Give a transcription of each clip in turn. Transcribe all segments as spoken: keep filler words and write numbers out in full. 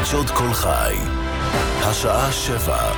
חדשות כל חי, השעה שבע.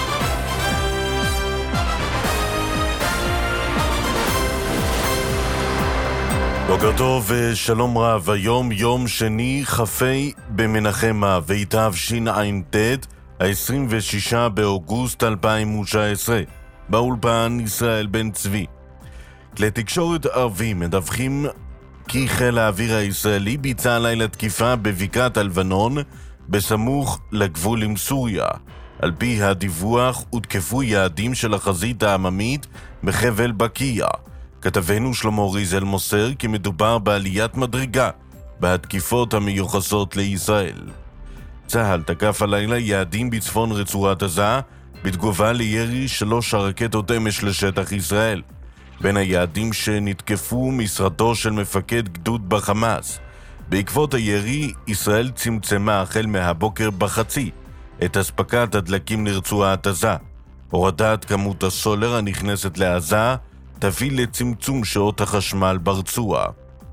בוקר טוב ושלום רב. היום יום שני כ"ה במנחמה ותשע"ט, ה-עשרים ושישה באוגוסט אלפיים ותשע עשרה. באולפן ישראל בן צבי. כלי תקשורת ערבים מדווחים כי חיל האוויר הישראלי ביצע לילה תקיפה בבקעת הלבנון בסמוך לגבול עם סוריה. על פי הדיווח הותקפו יעדים של החזית העממית בחבל בקיה. כתבנו שלמה ריזל מוסר כי מדובר בעליית מדרגה בהתקיפות המיוחסות לישראל. צה"ל תקף הלילה יעדים בצפון רצועת עזה בתגובה לירי שלוש הרקטות אמש לשטח ישראל. בין היעדים שנתקפו משרדו של מפקד גדוד בחמאס. בעקבות הירי, ישראל צמצמה החל מהבוקר בחצי את הספקת הדלקים לרצועת עזה. הורדת כמות הסולר הנכנסת לעזה תביא לצמצום שעות החשמל ברצועה.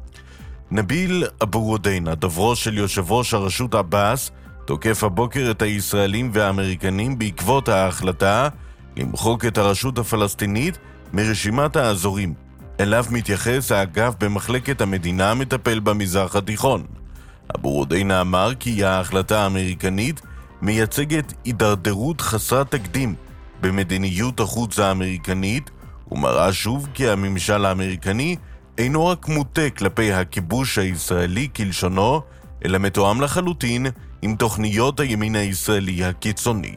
נביל אבו רודיינה, דוברו של יושב ראש הרשות עבאס, תוקף הבוקר את הישראלים והאמריקנים בעקבות ההחלטה למחוק את הרשות הפלסטינית מרשימת האזורים. אליו מתייחס האגף במחלקת המדינה המטפל במזרח התיכון. אבו רודיינה אמר כי ההחלטה האמריקנית מייצגת הידרדרות חסרת תקדים במדיניות החוץ האמריקנית, ומראה שוב כי הממשל האמריקני אינו רק מוטה כלפי הכיבוש הישראלי כלשונו, אלא מתואם לחלוטין עם תוכניות הימין הישראלי הקיצוני.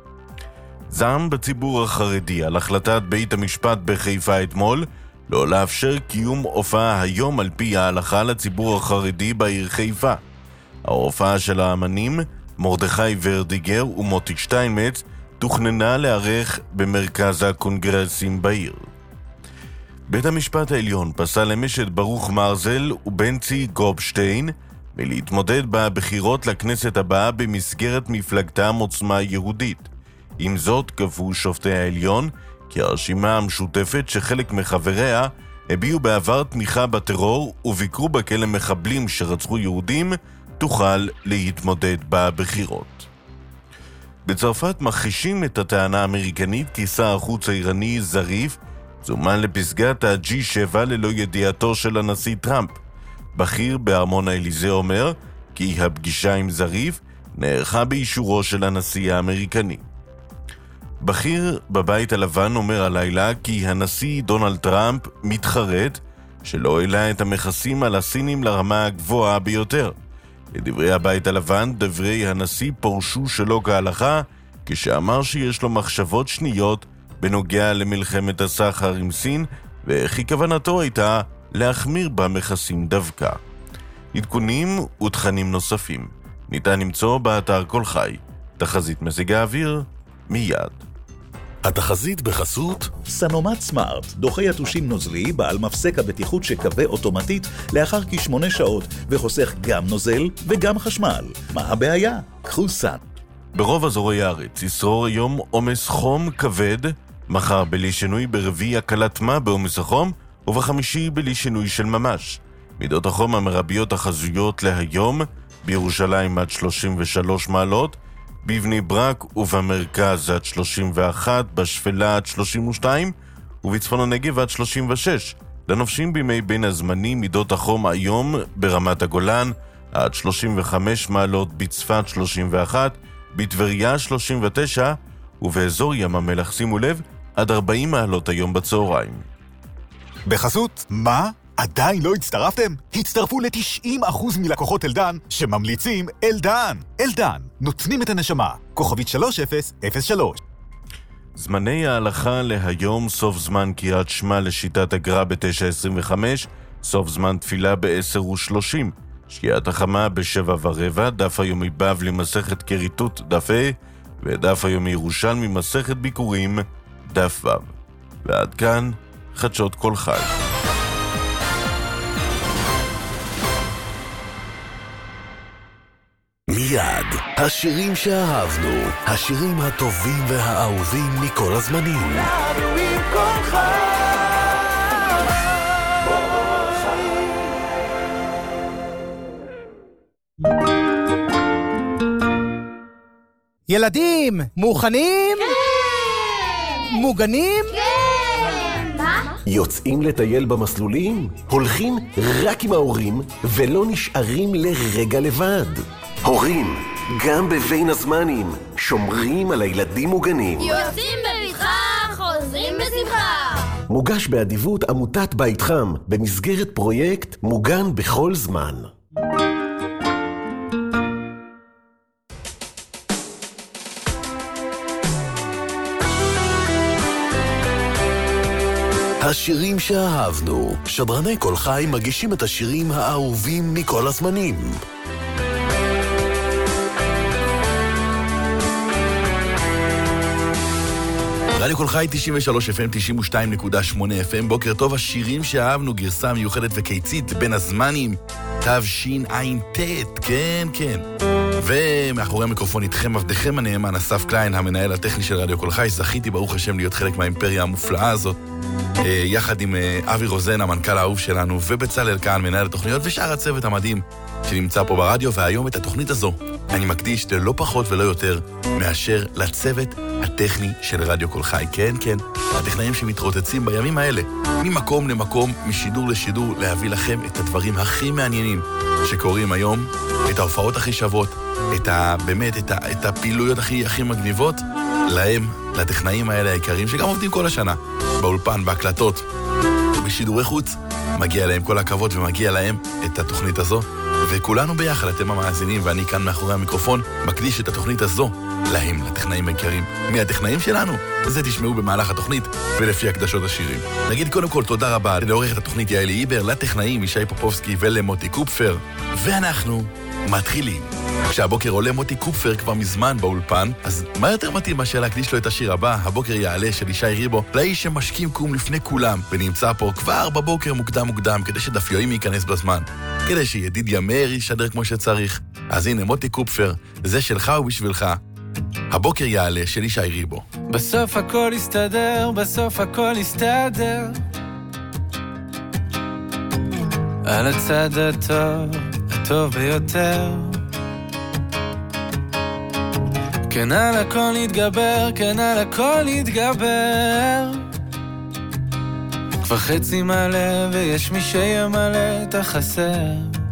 זעם בציבור החרדי על החלטת בית המשפט בחיפה אתמול לא לאפשר קיום הופעה היום על פי ההלכה לציבור החרדי בעיר חיפה. ההופעה של האמנים מרדכי ורדיגר ומוטי שטיינמץ תוכננה לערך במרכז הקונגרסים בעיר. בית המשפט העליון פסל אמש את ברוך מרזל ובנצי גופשטיין מלהתמודד בבחירות לכנסת הבאה במסגרת מפלגתם עוצמה יהודית. עם זאת, קבעו שופטי העליון כי הרשימה המשותפת שחלק מחבריה הביעו בעבר תמיכה בטרור וביקרו בכלא מחבלים שרצחו יהודים, תוכל להתמודד בבחירות. בצרפת מכחישים את הטענה האמריקנית כי שר החוץ האיראני זריף זומן לפסגת ה-ג'י שבע ללא ידיעתו של הנשיא טראמפ. בכיר בארמון האליזה אומר כי הפגישה עם זריף נערכה באישורו של הנשיא האמריקני. בכיר בבית הלבן אומר הלילה כי הנשיא דונלד טראמפ מתחרט שלא העלה את המכסים על הסינים לרמה הגבוהה ביותר. לדברי הבית הלבן, דברי הנשיא פורשו שלא כהלכה, כשאמר שיש לו מחשבות שניות בנוגע למלחמת הסחר עם סין, וכי כוונתו הייתה להחמיר במכסים דווקא. עדכונים ותכנים נוספים ניתן למצוא באתר כל חי. תחזית מזג האוויר מיד. התחזית בחסות סנומט סמארט, דוחה יתושים נוזלי בעל מפסק הבטיחות שקווה אוטומטית לאחר כשמונה שעות וחוסך גם נוזל וגם חשמל. מה הבעיה? קחו סן. ברוב אזורי הארץ ישרור היום עומס חום כבד, מחר בלי שינוי, ברביעי הקלת מה בעומס החום ובחמישי בלי שינוי של ממש. מידות החום המרביות החזויות להיום: בירושלים עד שלושים ושלוש מעלות, בבני ברק ובמרכז עד שלושים ואחת, בשפלה עד שלושים ושתיים ובצפון הנגב עד שלושים ושש. לנופשים בימי בין הזמנים מידות החום היום ברמת הגולן עד שלושים וחמש מעלות, בצפת שלושים ואחת, בטבריה שלושים ותשע ובאזור ים המלח שימו לב עד ארבעים מעלות היום בצהריים. בחסות מה? עדיין לא הצטרפתם? הצטרפו ל-תשעים אחוז מלקוחות אלדן שממליצים אלדן. אלדן, נותנים את הנשמה. כוכבית שלוש אפס אפס שלוש. זמני ההלכה להיום: סוף זמן קריאת שמע לשיטת הגר"א ב-תשע עשרים וחמש, סוף זמן תפילה ב-עשר ושלושים, שקיעת החמה ב-שבע ורבע, דף היומי בבלי מסכת כריתות דף ה' ודף היומי ירושלמי מסכת ביקורים דף ו'. ועד כאן חדשות כל חי. מיד, השירים שאהבנו, השירים הטובים והאהובים מכל הזמנים. ילדים, מוכנים? כן! מוגנים? כן! מה? יוצאים לטייל במסלולים? הולכים רק עם ההורים ולא נשארים לרגע לבד. הורים, גם בבין הזמנים, שומרים על הילדים מוגנים. יוצאים בבטחה, חוזרים בשמחה. מוגש באדיבות עמותת בית חם במסגרת פרויקט מוגן בכל זמן. השירים שאהבנו. שדרני כל חי מגישים את השירים האהובים מכל הזמנים. רדיו כל חי תשעים ושלוש אף אם, תשעים ושתיים נקודה שמונה אף אם. בוקר טוב, השירים שאהבנו, גרסה מיוחדת וקיצית בין הזמנים, תשע"ט, כן, כן. ומאחורי המיקרופון איתכם, עבדכם הנאמן, אסף קליין, המנהל הטכני של רדיו כל חי. זכיתי ברוך השם להיות חלק מהאימפריה המופלאה הזאת, יחד עם אבי רוזן, המנכ"ל האהוב שלנו, ובצלאל כאן, מנהל התוכניות, ושאר הצוות המדהים שנמצא פה ברדיו. והיום את התוכנית הזו אני מקדיש ללא פחות ולא יותר מאשר לצוות הטכני של רדיו כל חי. כן, כן, הטכנאים שמתרוצצים בימים האלה, ממקום למקום, משידור לשידור, להביא לכם את הדברים הכי מעניינים שקורים היום, את ההופעות הכי שוות, את ה, באמת, את, ה, את הפעילויות הכי, הכי מגניבות, להם, לטכנאים האלה היקרים, שגם עובדים כל השנה, באולפן, בהקלטות, בשידורי חוץ. מגיע להם כל הכבוד ומגיע להם את התוכנית הזו, וכולנו ביחד, אתם המאזינים ואני כאן מאחורי המיקרופון, מקדיש את התוכנית הזו להם, לטכנאים היקרים. מי הטכנאים שלנו? זה תשמעו במהלך התוכנית ולפי הקדשות השירים. נגיד קודם כל תודה רבה לעורכת התוכנית יעלי איבר, לטכנאים ישי פופובסקי ולמוטי קופפר, ואנחנו מתחילים. כשהבוקר עולה מוטי קופפר כבר מזמן באולפן, אז מה יותר מתאים מאשר להקדיש לו את השיר הבא, הבוקר יעלה של ישי ריבו, לאיש שמשכים קום לפני כולם, ונמצא פה כבר בבוקר מוקדם מוקדם, כדי שדף יואים ייכנס בזמן, כדי שידידיה מאיר ישדר כמו שצריך. אז הנה מוטי קופפר, זה שלך ובשבילך, הבוקר יעלה של ישי ריבו. בסוף הכל יסתדר, בסוף הכל יסתדר, על הצד הטוב, הטוב ביותר. כן על הכל נתגבר, כן על הכל נתגבר, כבר חצי מלא ויש מי שימלא את החסר.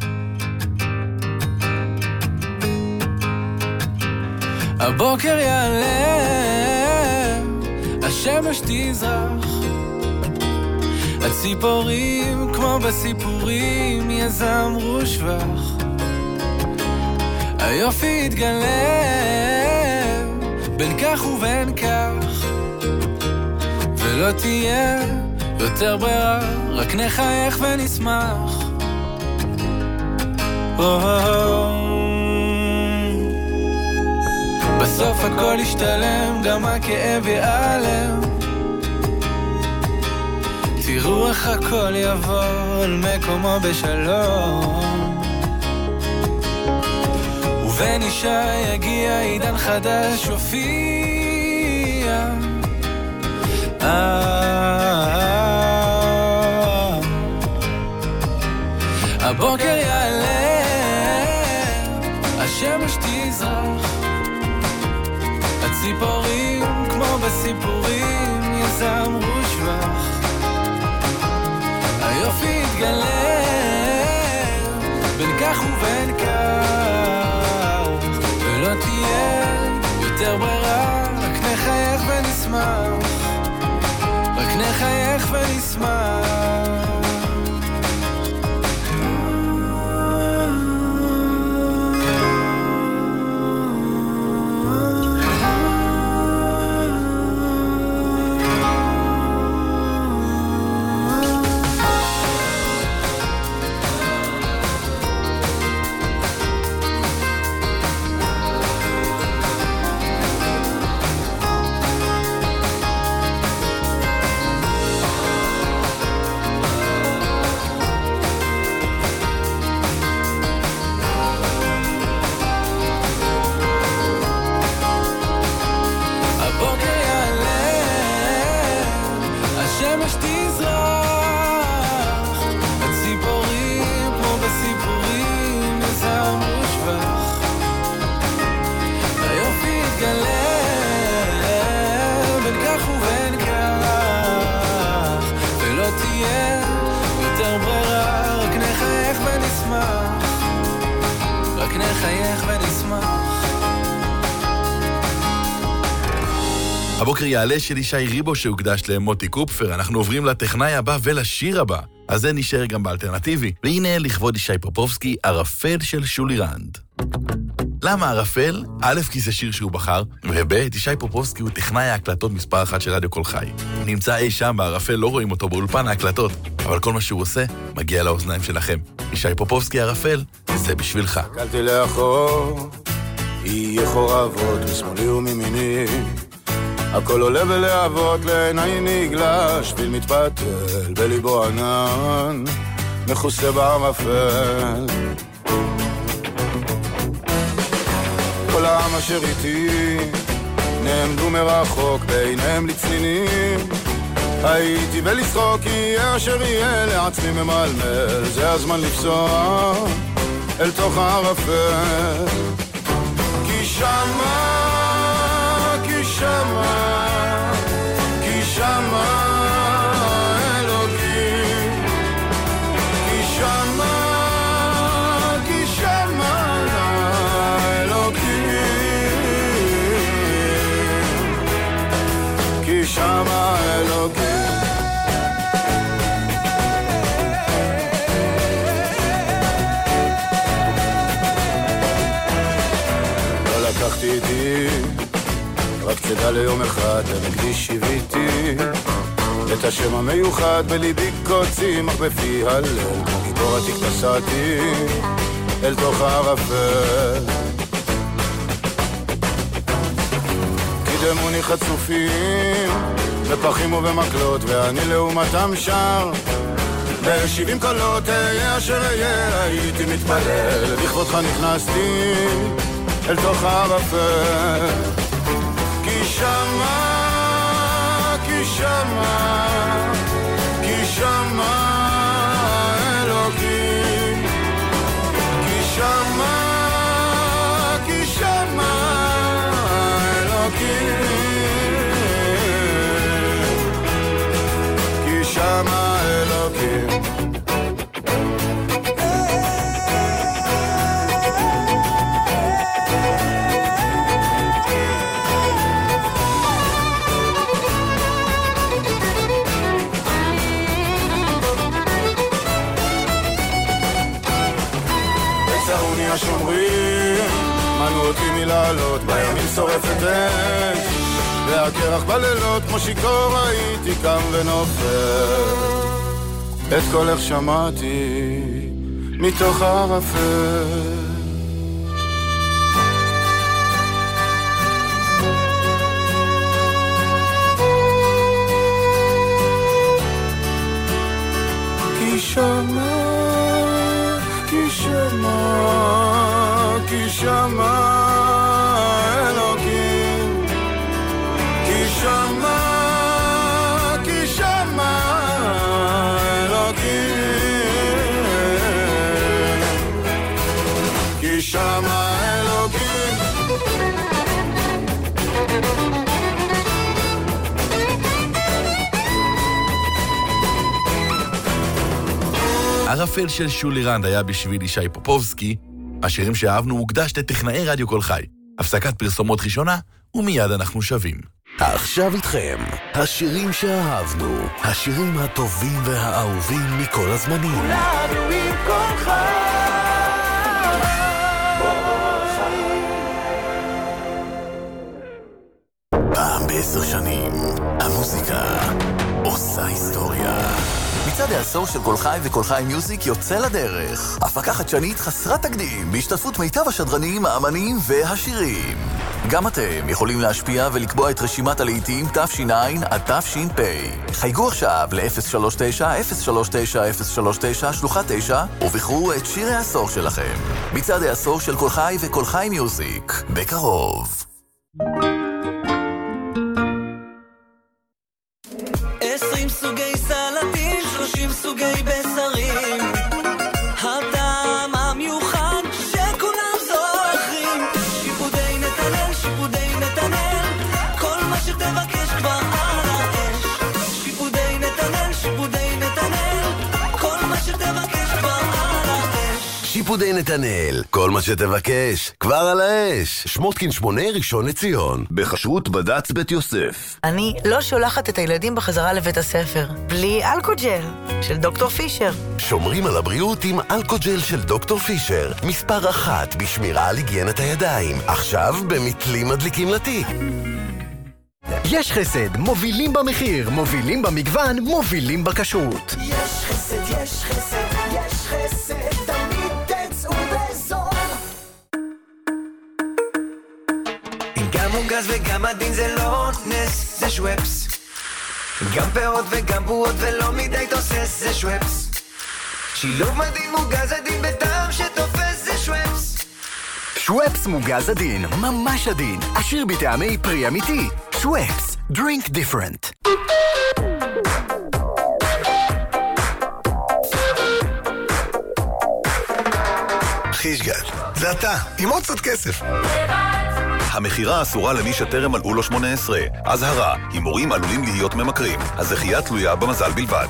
הבוקר יעלה, השמש תזרח, הציפורים כמו בסיפורים יזמרו שבח, היופי יתגלה בין כך ובין כך, ולא תהיה יותר ברירה, רק נחייך ונשמח. בסוף הכל ישתלם, גם הכאב ייעלם, תראו איך הכל יבוא על מקומו בשלום, ובן אישה יגיע עידן חדש הופיע. הבוקר יעלה, השמש תזרח, הציפורים כמו בסיפורים יזמרו שבח, היופי יתגלה בין כך ובין כך, ולא תהיה יותר ברירה, רק נחייך ונשמח, רק נחייך ונשמח. תתגלה בין כך ובין כך, ולא תהיה יותר ברירה, רק נחייך ונשמח, רק נחייך ונשמח. הבוקר יעלה של ישי ריבו שהוקדש למוטי קופפר. אנחנו עוברים לטכנאי הבא ולשיר הבא, אז זה נשאר גם באלטרנטיבי. והנה לכבוד ישי פופובסקי, ערפל של שולי רנד. למה ערפל? א', כי זה שיר שהוא בחר, וב', ישי פופובסקי הוא טכנאי ההקלטות מספר אחת של רדיו כל חי. נמצא אי שם בערפל, לא רואים אותו באולפן ההקלטות, אבל כל מה שהוא עושה מגיע לאוזניים שלכם. ישי פופובסקי, ערפל, זה בשבילך. קלתי לאחור, יהיה חורבות משמאלי ומימיני, הכל עולה בלהבות, לעיניי נגלה, שביל מתפתל בליבו ענן, מכוסה בערפל. כל העם אשר איתי נעמדו מרחוק, בעיניהם לצנינים, הייתי ולשחוק, יהיה אשר יהיה, לעצמי ממלמל, זה הזמן לפסוע אל תוך הערפל. כי שמה, כי שמה, כי שמה אלוקים, כי שמה, כי שמה אלוקים, כי שמה אלוקים. לא לקחתי איתי רק צדה ליום אחד, ונקדיש שיביתי את השם המיוחד בליבי קוצים, אך בפי הלל כמו גיבור עתיק נסעתי אל תוך הערפל. קידמוני חצופים בפחים ובמקלות, ואני לעומתם שר בשבעים קולות, אהיה אשר אהיה, הייתי מתפלל, לכבודך נכנסתי אל תוך הערפל. כי שמה, כי שמה, כי שמה אלוקים, כי שמה, כי שמה אלוקים, כי שמה אלוקים. השומרים מנו אותי מלעלות, בימים שורפת אש והקרח בלילות, כמו שיקור הייתי קם ונופל, את קולך שמעתי מתוך הערפל. כי שמה, כי שמה, כי שמה אלוקים, כי שמה, כי שמה אלוקים, כי שמה אלוקים. ערפל של שולי רנד היה בשביל ישי פופובסקי. השירים שאהבנו מוקדש לטכנאי רדיו כל חי. הפסקת פרסומות ראשונה, ומיד אנחנו שווים. עכשיו איתכם, השירים שאהבנו, השירים הטובים והאהובים מכל הזמנים. כולנו עם כל חי. פעם בעשר שנים, המוזיקה עושה היסטוריה. מצעד העשור של כל חי וכל חי מיוזיק יוצא לדרך. הפקה חדשנית חסרת תקדים, בהשתתפות מיטב השדרנים, האמנים והשירים. גם אתם יכולים להשפיע ולקבוע את רשימת הלהיטים תש"ע עד תש"פ. חייגו עכשיו ל-אפס שלוש תשע אפס שלוש תשע אפס שלוש תשע שלוחה תשע ובחרו את שיר העשור שלכם. מצעד העשור של כל חי וכל חי מיוזיק, בקרוב. עשרים סוגי סלטים, שלושים סוגי בשרים, הטעם המיוחד שכולם זוכרים. שיפודי נתנאל, שיפודי נתנאל איגודי נתנאל, כל מה שתבקש, כבר על האש. שמוטקין שמונה, ראשון לציון. בחשרות בד"ץ בית יוסף. אני לא שולחת את הילדים בחזרה לבית הספר, בלי אלכוג'ל של דוקטור פישר. שומרים על הבריאות עם אלכוג'ל של דוקטור פישר, מספר אחת בשמירה על היגיינת הידיים. עכשיו במתלים מדליקים לתיק. יש חסד, מובילים במחיר, מובילים במגוון, מובילים בכשרות. יש חסד, יש חסד, יש חסד, תמיד תצאו בזול. גם מוגז וגם עדין זה לא נס, זה שוואפס. גם פירות וגם בועות ולא מדי תוסס, זה שוואפס. שילוב מדהים מוגז עדין בטעם שתופס, זה שוואפס. שוואפס מוגז עדין, ממש עדין, עשיר בטעמי פרי אמיתי. שוואפס, drink different. חישגל, זה אתה, עם עוד קצת כסף. המחירה אסורה למי שטרם מלאו לו שמונה עשרה. אזהרה, הימורים עלולים להיות ממכרים. הזכייה תלויה במזל בלבד.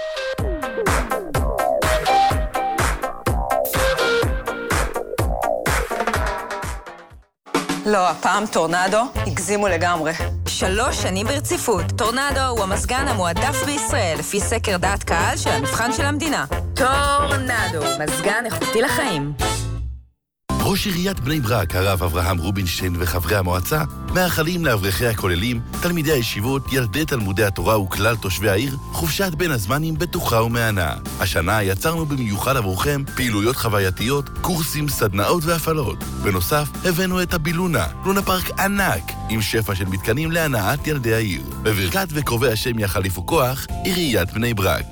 לא, הפעם טורנדו הגזימו לגמרי. שלוש שנים ברציפות. טורנדו הוא המזגן המועדף בישראל, לפי סקר דעת קהל של המבחן של המדינה. טורנדו, מזגן איכותי לחיים. ראש עיריית בני ברק, הרב אברהם רובינשטיין וחברי המועצה, מאחלים לאברכי הכוללים, תלמידי הישיבות, ילדי תלמודי התורה וכלל תושבי העיר, חופשת בין הזמנים בטוחה ומענה. השנה יצרנו במיוחד עבורכם פעילויות חווייתיות, קורסים, סדנאות והפעלות. בנוסף, הבאנו את הבילונה, לונה פארק ענק, עם שפע של מתקנים להנאת ילדי העיר. בברכת וקרובי השם יחליפו כוח, עיריית בני ברק.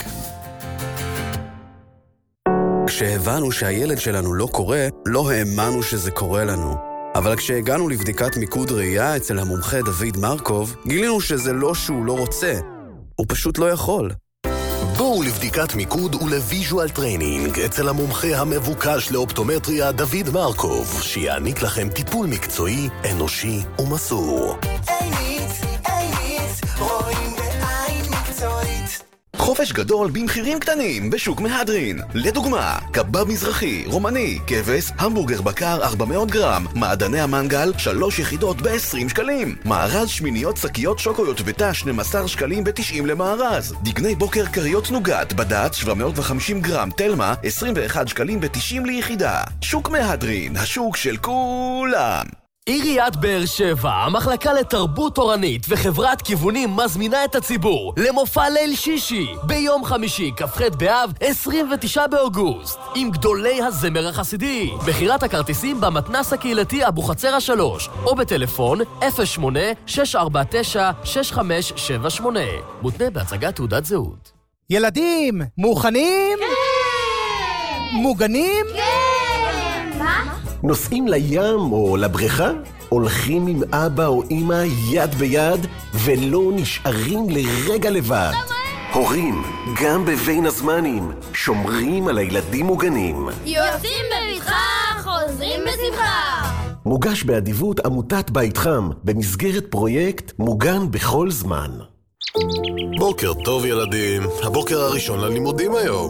כשהבנו שהילד שלנו לא קורא, לא האמנו שזה קורה לנו. אבל כשהגענו לבדיקת מיקוד ראייה אצל המומחה דוד מרקוב, גילינו שזה לא שהוא לא רוצה, הוא פשוט לא יכול. בואו לבדיקת מיקוד ולוויז'ואל טריינינג אצל המומחה המבוקש לאופטומטריה דוד מרקוב, שיעניק לכם טיפול מקצועי, אנושי ומסור. עינית, עינית, רואים בעין מקצועית. חופש גדול במחירים קטנים בשוק מהדרין. לדוגמה, קבב מזרחי, רומני, כבש, המבורגר בקר ארבע מאות גרם, מעדני המנגל, שלוש יחידות ב-עשרים שקלים. מארז שמיניות שקיות שוקולד ותא שנים עשר שקלים ב-תשעים למארז. דגני בוקר קריות נוגת, בד"ץ שבע מאות וחמישים גרם, תלמה, עשרים ואחד שקלים ב-תשעים ליחידה. שוק מהדרין, השוק של כולם. עיריית באר שבע, המחלקה לתרבות תורנית וחברת כיוונים מזמינה את הציבור למופע ליל שישי ביום חמישי, כ"ח באב, עשרים ותשעה באוגוסט, עם גדולי הזמר החסידי. מחירת הכרטיסים במתנ"ס הקהילתי אבו חצר השלוש, או בטלפון אפס שמונה שש ארבע תשע שש חמש שבע שמונה. מותנה בהצגת תעודת זהות. ילדים, מוכנים? כן! מוגנים? כן! מה? נוסעים לים או לבריכה? הולכים עם אבא או אמא יד ביד ולא נשארים לרגע לבד. הורים, גם בבין הזמנים, שומרים על הילדים מוגנים. יוצאים בבטחה, חוזרים בשמחה. מוגש באדיבות עמותת בית חם במסגרת פרויקט מוגן בכל זמן. בוקר טוב ילדים, הבוקר הראשון ללימודים היום.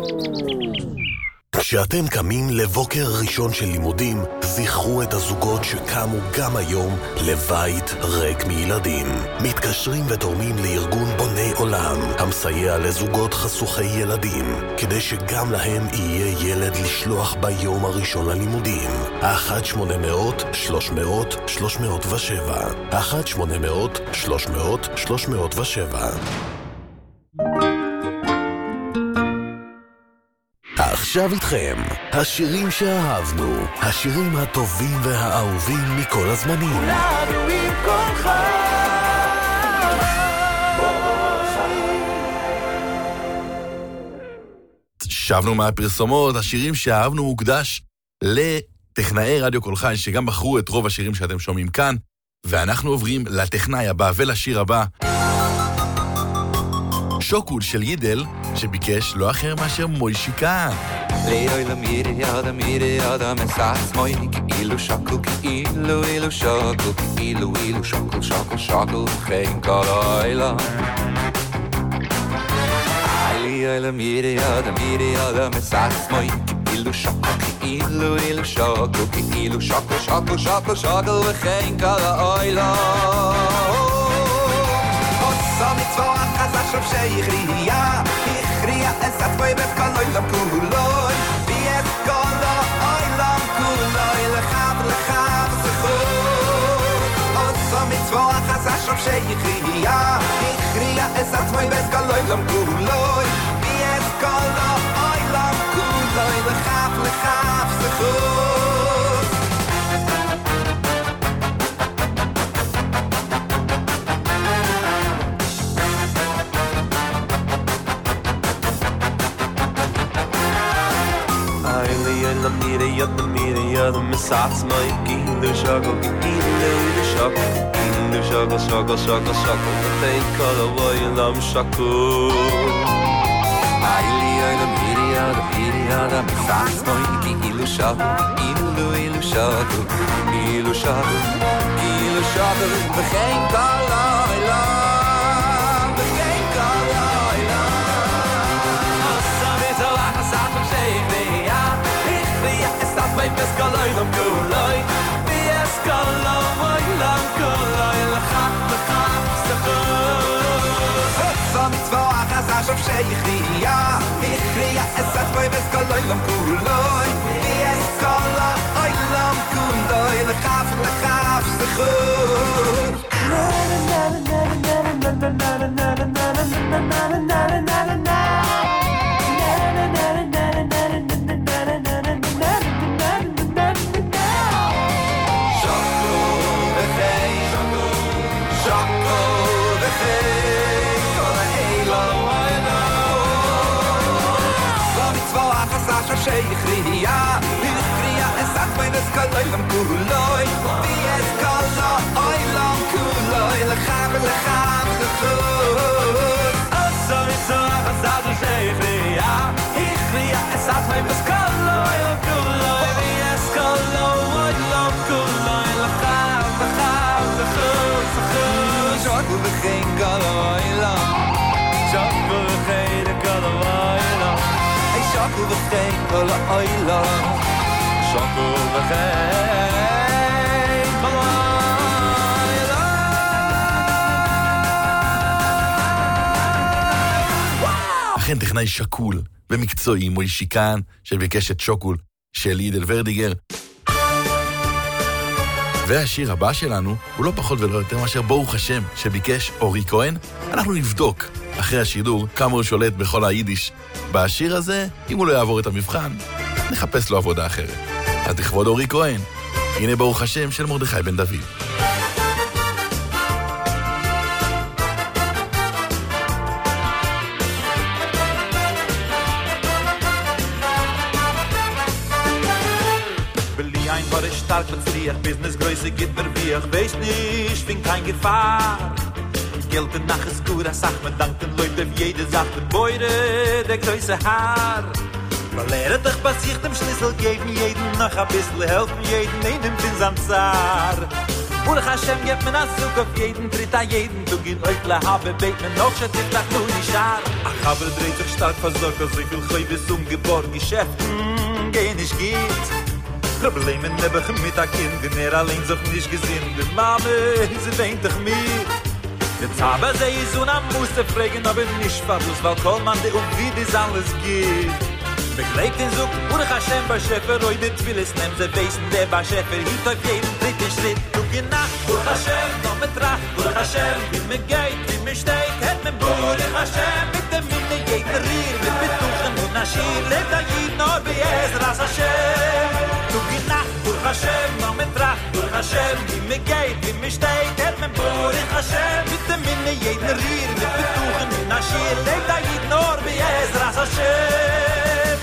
כשאתם קמים לבוקר ראשון של לימודים, זכרו את הזוגות שקמו גם היום לבית ריק מילדים. מתקשרים ותורמים לארגון בוני עולם, המסייע לזוגות חסוכי ילדים, כדי שגם להם יהיה ילד לשלוח ביום הראשון ללימודים. אחת שמונה מאות שלוש מאות שלוש מאות ושבע אחת שמונה מאות שלוש מאות שלוש מאות ושבע. עכשיו איתכם, השירים שאהבנו, השירים הטובים והאהובים מכל הזמנים. כולנו עם כל חיים. שבנו מהפרסומות, השירים שאהבנו מוקדש לטכנאי רדיו כל חי, שגם בחרו את רוב השירים שאתם שומעים כאן, ואנחנו עוברים לטכנאי הבא ולשיר הבא. שוקול של יידל, שביקש לא אחר מאשר מוישיקה. לילה למירי ידה מירי ידה מסעס מוי כאילו שוקול כאילו אילו שוקול כאילו אילו שוקול שוקול שוקול חיין כל לילה. לילה למירי ידה מירי ידה מסעס מוי כאילו שוקו, כאילו אילו שוקו, כאילו שוקו, שוקו, שוקו, שוקו, וכן כל האוילום. עושה מצווה חזק שוב שהכריע, הכריע את עצמי ואת כל האוילום כולוי, ואת כל האוילום כולוי, לך ולך וזכות. עושה מצווה חזק שוב שהכריע, הכריע את עצמי ואת כל האוילום כולוי, ואת כל האוילום כולוי, לך ולך וזכות. la mire ya la mire ya la misats mai gilu shago gilu shago gilu shago shago shago shago thank God why lam shaku ay li la mire ya la mire ya la misats mai gilu shago gilu ilu shago gilu shago gilu shago thank God la thank God la asame to asam shaybe Mein Peskaloi lam kuloi Bies kaloi lam kuloi Lachak lachak sechus Hotza mitzvah achazah shov sheichriya Ichriya esat Mein Peskaloi lam kuloi Bies kaloi lam kuloi Lachak lachak sechus Na na na na na na na na na na na na na na na Sheikhriya, Ikhriya, esat mein Skalaylam kuloi, Bies kala oilam kuloi, lecham lecham lechut. Asari sar asat Sheikhriya, Ikhriya, esat mein Skalaylam kuloi, Bies kala oilam kuloi, lecham lecham lechut. Shaku v'chein kala oilam, shaku v'chein kala oilam. Shaku v'chein kol ha'olam Shaku v'chein kol ha'olam אכן טכנאי שקול ומקצועי מוישיקן שביקש את שוקול של ידל ורדיגר. והשיר הבא שלנו הוא לא פחות ולא יותר מאשר ברוך השם שביקש אורי כהן. אנחנו נבדוק אחרי השידור כמה הוא שולט בכל היידיש בשיר הזה. אם הוא לא יעבור את המבחן, נחפש לו עבודה אחרת. אז לכבוד אורי כהן, הנה ברוך השם של מרדכי בן דוד. War ich stark und frier, Business größe geht mir wie ich weiß nicht, ich bin kein Gefahr. Geld und nach ist gut, sag mir danken Leute, wie jede sagt, der Beure, der größe Haar. Weil er hat doch passiert im Schlüssel, geben jeden noch ein bisschen, helfen jeden, einen für sein Zar. Baruch Hashem, gebt mir das Zug auf jeden, tritt an jeden, du geht euch habe, beit mir noch, schon tippt nach nur die Schar. Ach, aber dreht sich stark versorgt, so viel Chöibes umgeborgen, Geschäften, gehen nicht geht. Probleme nebach mit a kind, wenn er allein sich nicht gesehen, die Mame, sie weint doch mit. Jetzt habe sie so am Muster fragen, aber nicht verlust, weil kein Mann, der um wie das alles geht. Begleibt den Zug, Baruch Hashem, bei Schäfer, heute Twilis, nehmen sie weißen, der bei Schäfer, hielt auf jeden dritten Schritt. Du geh nach, Baruch Hashem, noch mit Tracht, Baruch Hashem, wie mir geht, wie mir steht, hätt mir Baruch Hashem, mit dem Minne geht mir Rier, mit Betuchen und Naschir, lebt ein Jid, nur bei Ezras Hashem. Du geh nach, Baruch Hashem, noch mit Tracht, Baruch Hashem, wie mir geht, wie mir steht, hätt mir Baruch Hashem, mit dem Minne geht mir Rier, mit Betuchen und Naschir, lebt ein Jid, nur bei Ezras Hashem.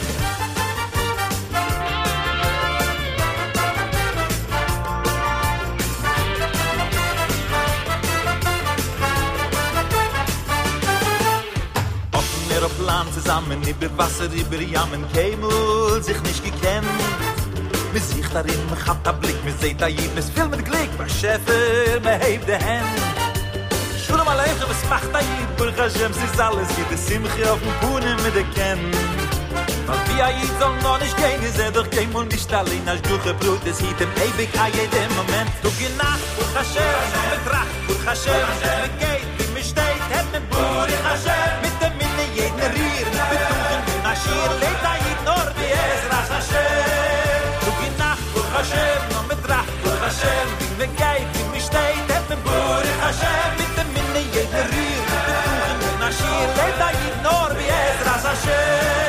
Plan zusammen über Wasser, über Jammen, Kämel, sich nicht gekannt. Man sieht darin, man hat einen Blick, man sieht da jeden, es viel mit Glück, man Schäfer, man hebt die Hände. Schule mal leichen, was macht da jeden, Baruch Hashem, es ist alles, geht es Simche auf dem Puhnen mit der Kenn. Was wie ein Jid soll noch nicht gehen, ist er doch kein Mund nicht allein, als du gebrüht, es hielt im ewig an jedem Moment. Du geh nach, Burch Hashem, mit Tracht, Burch Hashem, mit geht, wie mir steht, hat mit Burch Hashem, mit dem Minne jeden Rier, mit Betuchen, mit Naschir, lebt ein Jid nur wie Ezras Hashem. Du geh nach, Burch Hashem, mit Tracht, Burch Hashem, wie mir geht, wie mir steht, hat mit Burch Hashem, mit dem Minne jeden Rier, mit Betuchen, mit Naschir, lebt ein Jid nur wie Ezras Hashem.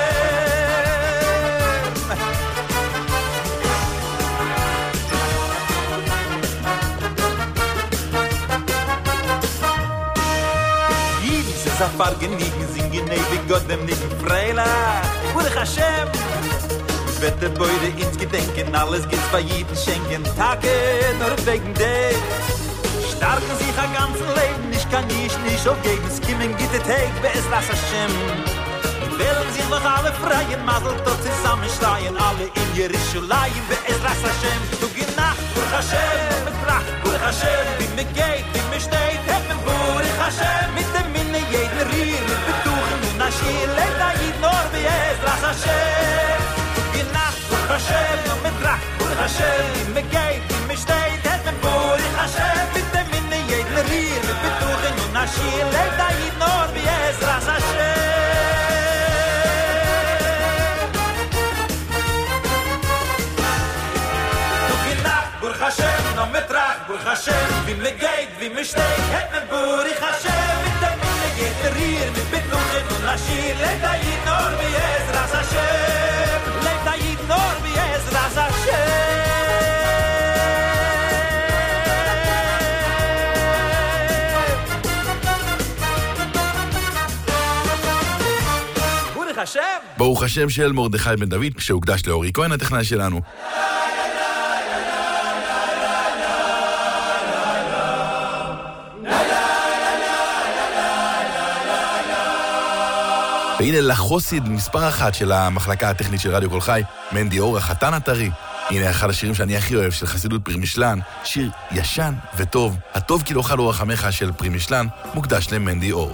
Safar geniegen, singen ewig Gott dem nicken Freila. Burch Hashem! Wette Beure ins Gedenken, alles gibt's bei jedem Schenken. Tage nur wegen dir. Starken sich ein ganzes Leben, ich kann ich nicht aufgeben. Skimmen geht der Tag, Be'ezras Hashem. Wählen sich noch alle freien, Masel dort zusammenschreien. Alle in Jerusalem, Be'ezras Hashem. Du geh Nacht, Burch Hashem, mit Pracht, Burch Hashem. Wie mir geht, wie mir steht, hat mir Burch Hashem. Mit dem Minne jeden Rier, mit Betuchen und Naschir. Lebt da jid nur wie Ezras Hashem. Du geh Nacht, Burch Hashem, mit Pracht, Burch Hashem. Wie mir geht, wie mir steht, hat mir Burch Hashem. Mit dem Minne jeden Rier, mit Betuchen und Naschir. Lebt da jid nur wie Ezras Hashem. Burch Hashem, no metrach, Burch Hashem, wie mir geht, wie mir steht, hat mir Burch Hashem, mit dem Minne geht der Rier, mit Betuchen und Naschir, lebt da jid nur wie Ezras Hashem, lebt da jid nur wie Ezras Hashem. Burch Hashem. ברוך השם של מרדכי בן דוד, שהוקדש לאורי כהן, הטכנאי שלנו. והנה לחוסיד, מספר אחת של המחלקה הטכנית של רדיו קול חי, מנדי אור, החתן הטרי. הנה אחד השירים שאני הכי אוהב, של חסידות פרי משלן, שיר ישן וטוב, הטוב כי לא חל אור החמך של פרי משלן, מוקדש למנדי אור.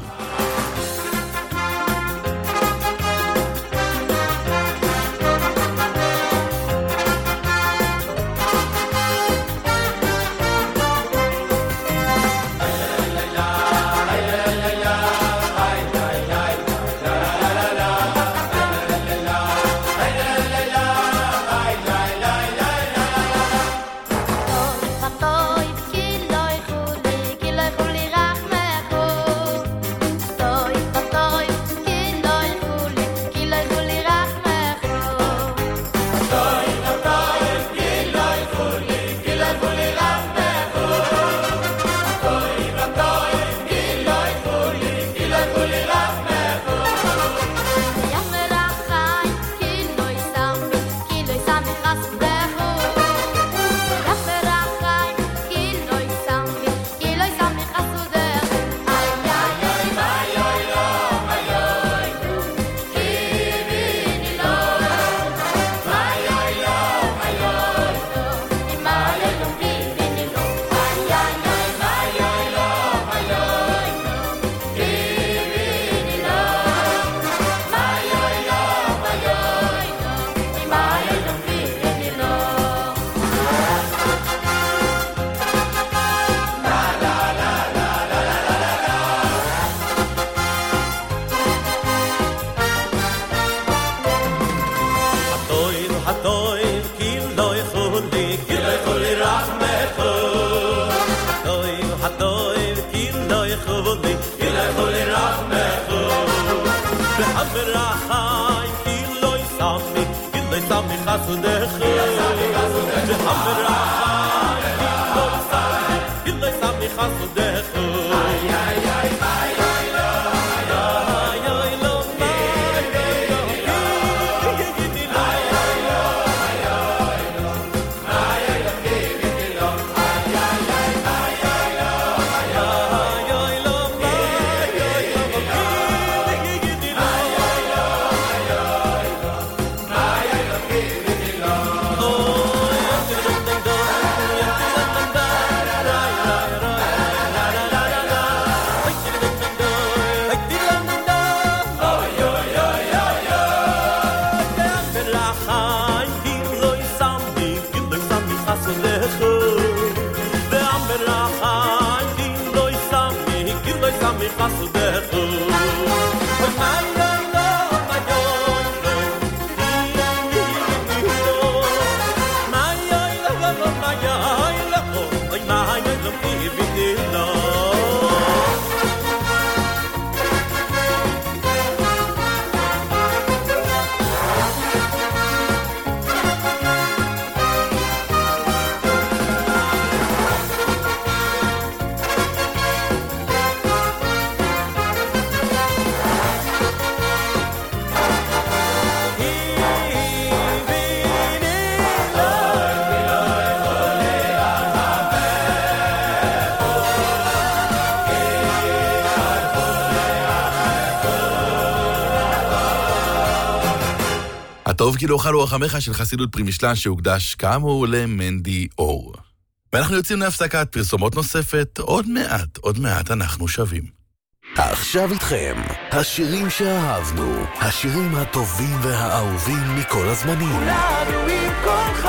הטוב כי לא אוכל רוח עמך של חסידות פרימישלן שהוקדש כאמור למנדי אור. ואנחנו יוצאים להפסקת פרסומות נוספת, עוד מעט, עוד מעט אנחנו שווים. עכשיו איתכם, השירים שאהבנו, השירים הטובים והאהובים מכל הזמנים. כולנו עם כולך.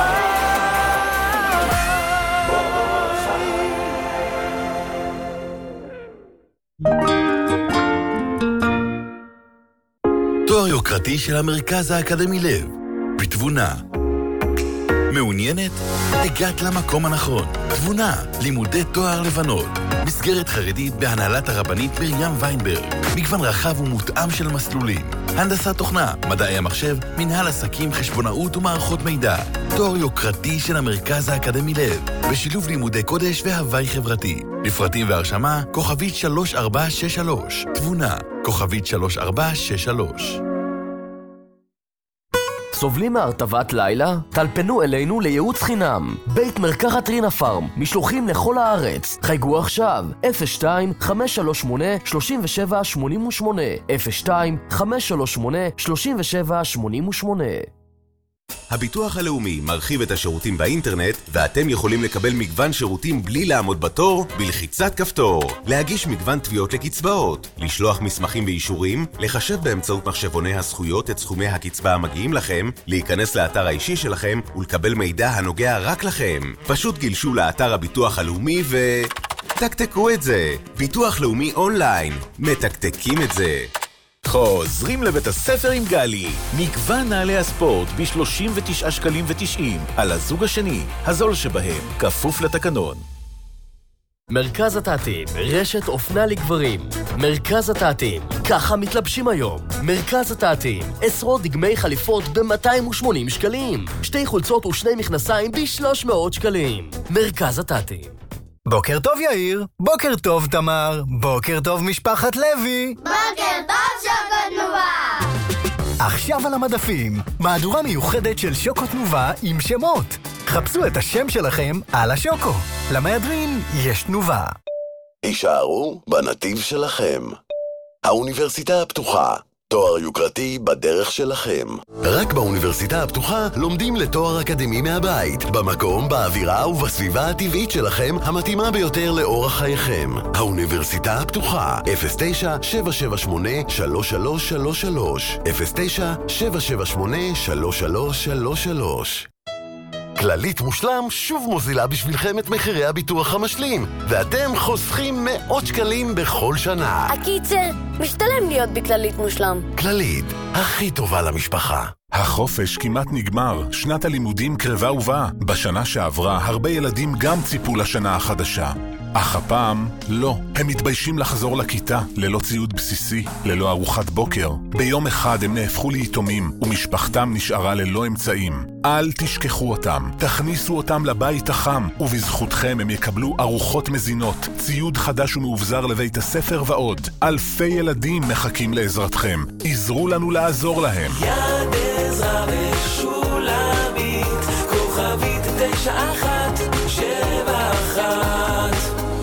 תואר יוקרתי של המרכז האקדמי לב, בתבונה. מעוניינת? הגעת למקום הנכון. תבונה, לימודי תואר לבנות. מסגרת חרדית בהנהלת הרבנית מרים ויינברג. מגוון רחב ומותאם של מסלולים. הנדסת תוכנה, מדעי המחשב, מנהל עסקים, חשבונאות ומערכות מידע. תואר יוקרתי של המרכז האקדמי לב, בשילוב לימודי קודש והווי חברתי. לפרטים והרשמה, כוכבית שלוש ארבע שש שלוש. תבונה, כוכבית שלוש ארבע שש שלוש. סובלים מהרטבת לילה? טלפנו אלינו לייעוץ חינם. בית מרקחת רינה פארם, משלוחים לכל הארץ. חייגו עכשיו, אפס שתיים חמש שלוש שמונה שלוש שבע שמונה שמונה, אפס שתיים חמש שלוש שמונה שלוש שבע שמונה שמונה. הביטוח הלאומי מרחיב את השירותים באינטרנט, ואתם יכולים לקבל מגוון שירותים בלי לעמוד בתור, בלחיצת כפתור. להגיש מגוון תביעות לקצבאות, לשלוח מסמכים ואישורים, לחשב באמצעות מחשבוני הזכויות את סכומי הקצבה המגיעים לכם, להיכנס לאתר האישי שלכם ולקבל מידע הנוגע רק לכם. פשוט גלשו לאתר הביטוח הלאומי ו... תקתקו את זה. ביטוח לאומי אונליין. מתקתקים את זה. חוזרים לבית הספר עם גלי. מגוון נעלי הספורט ב-שלושים ותשעה שקלים ותשעים על הזוג השני, הזול שבהם, כפוף לתקנון. מרכז התעתים, רשת אופנה לגברים. מרכז התעתים, ככה מתלבשים היום. מרכז התעתים, עשרות דגמי חליפות ב-מאתיים ושמונים שקלים. שתי חולצות ושני מכנסיים ב-שלוש מאות שקלים. מרכז התעתים. בוקר טוב יאיר, בוקר טוב תמר, בוקר טוב משפחת לוי. בוקר טוב שוקו תנובה. עכשיו על המדפים, מהדורה מיוחדת של שוקו תנובה עם שמות. חפשו את השם שלכם על השוקו. למהדרין יש תנובה. הישארו בנתיב שלכם. האוניברסיטה הפתוחה. תואר יוקרתי בדרך שלכם. רק באוניברסיטה הפתוחה לומדים לתואר אקדמי מהבית, במקום, באווירה ובסביבה הטבעית שלכם, המתאימה ביותר לאורח חייכם. האוניברסיטה הפתוחה, אפס תשע שבע שבע שמונה שלוש שלוש שלוש שלוש, אפס תשע שבע שבע שמונה שלוש שלוש שלוש שלוש. כללית מושלם שוב מוזילה בשבילכם את מחירי הביטוח המשלים, ואתם חוסכים מאות שקלים בכל שנה. הקיצר, משתלם להיות בכללית מושלם. כללית, הכי טובה למשפחה. החופש כמעט נגמר, שנת הלימודים קרבה ובאה. בשנה שעברה הרבה ילדים גם ציפו לשנה החדשה. אך הפעם לא. הם מתביישים לחזור לכיתה ללא ציוד בסיסי, ללא ארוחת בוקר. ביום אחד הם נהפכו ליתומים ומשפחתם נשארה ללא אמצעים. אל תשכחו אותם, תכניסו אותם לבית החם, ובזכותכם הם יקבלו ארוחות מזינות, ציוד חדש ומאובזר לבית הספר ועוד. אלפי ילדים מחכים לעזרתכם. עזרו לנו לעזור להם. יד עזרה ושולמית, כוכבית תשע אחת שבע אחת.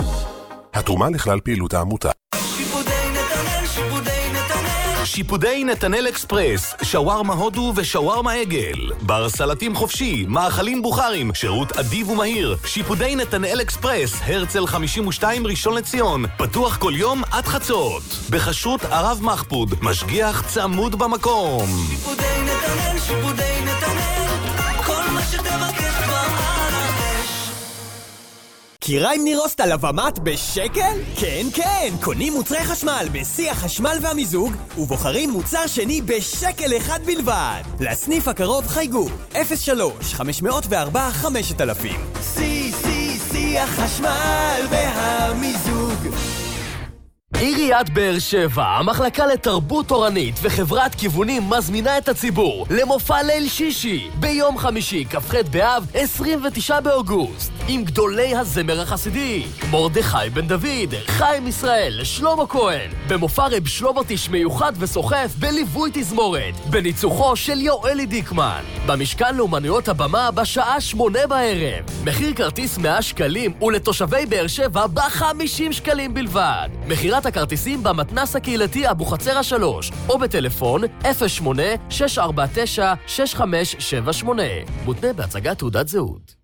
התרומה לכלל פעילות העמותה. שיפודי נתנאל, שיפודי נתנאל. שיפודי נתנאל אקספרס, שווארמה הודו ושווארמה עגל. בר סלטים חופשי, מאכלים בוכרים, שירות אדיב ומהיר. שיפודי נתנאל אקספרס, הרצל חמישים ושתיים ראשון לציון. פתוח כל יום עד חצות. בחשרות ערב מחפוד, משגיח צמוד במקום. שיפודי נתנאל, שיפודי נתנאל. כל מה שתבקש כבר על האש. מכירה עם נירוסט על הבמת בשקל? כן, כן! קונים מוצרי חשמל בשיא החשמל והמיזוג, ובוחרים מוצר שני בשקל אחד בלבד. לסניף הקרוב חייגו אפס שלוש חמש אפס ארבע חמשת אלפים. שיא, שיא, שיא החשמל והמיזוג. עיריית באר שבע, המחלקה לתרבות תורנית וחברת כיוונים מזמינה את הציבור למופע ליל שישי ביום חמישי, כ"ח באב, עשרים ותשעה באוגוסט, עם גדולי הזמר החסידי, מרדכי בן דוד, חיים ישראל, שלמה כהן, במופע רב שלובוטיש מיוחד וסוחף בליווי תזמורת, בניצוחו של יואלי דיקמן, במשכן לאומנויות הבמה בשעה שמונה בערב. מחיר כרטיס מאה שקלים ולתושבי באר שבע ב-חמישים שקלים בלבד. מחירת הכרטיסים במתנס הקהילתי אבו חצר השלוש, או בטלפון אפס שמונה שש ארבע תשע שש חמש שבע שמונה. מותנה בהצגת תעודת זהות.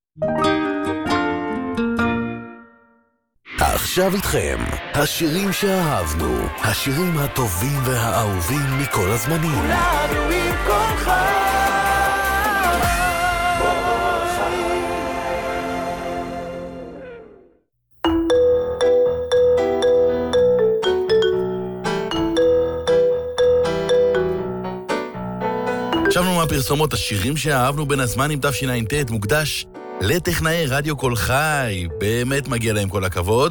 עכשיו איתכם, השירים שאהבנו, השירים הטובים והאהובים מכל הזמנים. כולנו עם כל חיים. שבנו מהפרסומות, השירים שאהבנו בין הזמנים תשע"ט מוקדש לטכנאי רדיו כל חי. באמת מגיע להם כל הכבוד.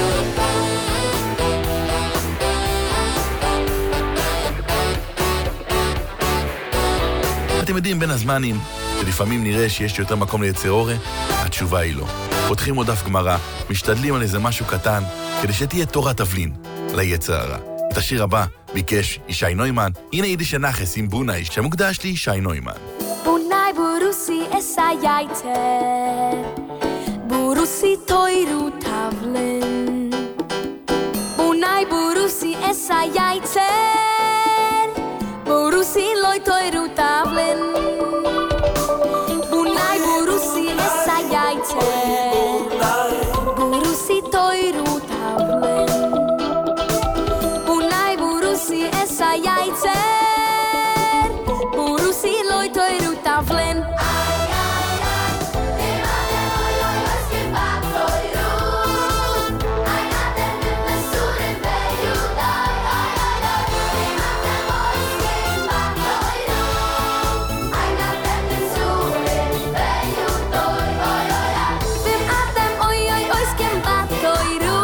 אתם יודעים, בין הזמנים, שלפעמים נראה שיש יותר מקום ליצר אורה, התשובה היא לא. פותחים עוד דף גמרא, משתדלים על איזה משהו קטן, כדי שתהיה תורת תבלין ליצר הרע. את השיר הבא ביקש ישי נוימן. הנה יידיש נחס עם בונאי שמוקדש לי ישי נוימן. בונאי בורוסי אסא יייצר, בורוסי תוירו תבלן. בונאי בורוסי אסא יייצר, בורוסי לוי תוירו תבלן. בונאי בורוסי אסא יייצר, בורוסי תוירו תבלן. Burusi esa yaitzer, Burusi loi toiru tavlen. Ay, ay, ay, demane oi oi maskin bat toiru. Ay, naten mesurin beyudai. Ay, ay, ay, demane maskin bat toiru. Ay, naten mesurin beyudai. Oi, oi, ay, demane oi oi maskin bat toiru.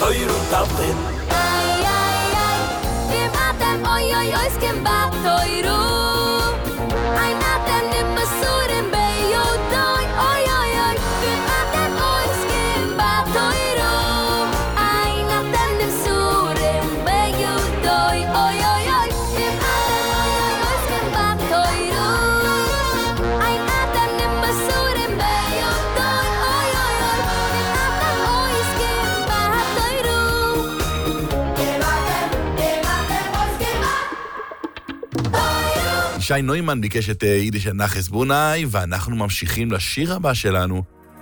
toiru tavlin. Ay, ay, ay, im atem oi oi oi skem bat toiru. Ay natem nim masurim beyodoi. Oi oi oi, im atem oi skem bat toiru. Ay natem nim surim beyodoi. Oi oi oi, im atem oi oi oi skem bat toiru. Ay natem nim masurim beyodoi. Oi oi oi, im atem oi skem bat toiru. שי נוימן ביקש את יידיש נחס בונאי, ואנחנו ממשיכים לשיר הבא שלנו.